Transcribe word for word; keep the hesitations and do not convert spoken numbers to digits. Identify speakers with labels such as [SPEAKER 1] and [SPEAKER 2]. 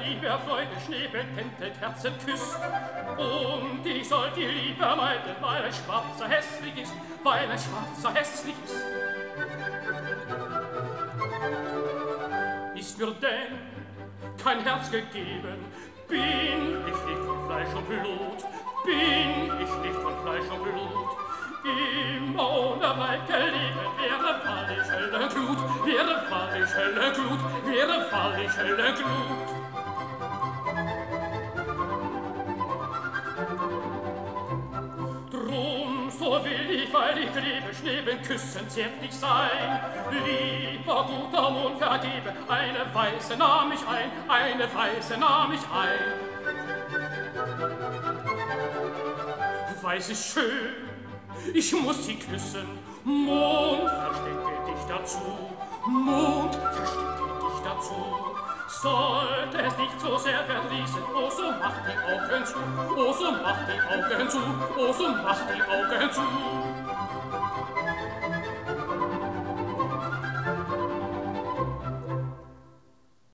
[SPEAKER 1] lieber Freude Schnee betändelt, Herzen küsst. Und ich soll die lieber meiden, weil ein Schwarzer hässlich ist, weil ein Schwarzer hässlich ist. Ist mir denn kein Herz gegeben, bin ich nicht von Fleisch und Blut, bin ich nicht von Fleisch und Blut. Immer ohne Weike liebe, wäre fall ich helle Glut, wäre fall ich helle Glut, wäre fall ich helle Glut. Drum, so will ich, weil ich liebe, Schneben küssen, zärtlich sein. Lieber guter Mond, vergebe, eine Weiße nahm ich ein, eine Weiße nahm ich ein. Weiß ist schön, ich muss sie küssen. Mond, verstecke dich dazu, Mond, verstecke dich dazu. Sollte es nicht so sehr verdrießen, oh so mach die Augen zu, oh so mach die Augen zu, oh so mach die Augen zu.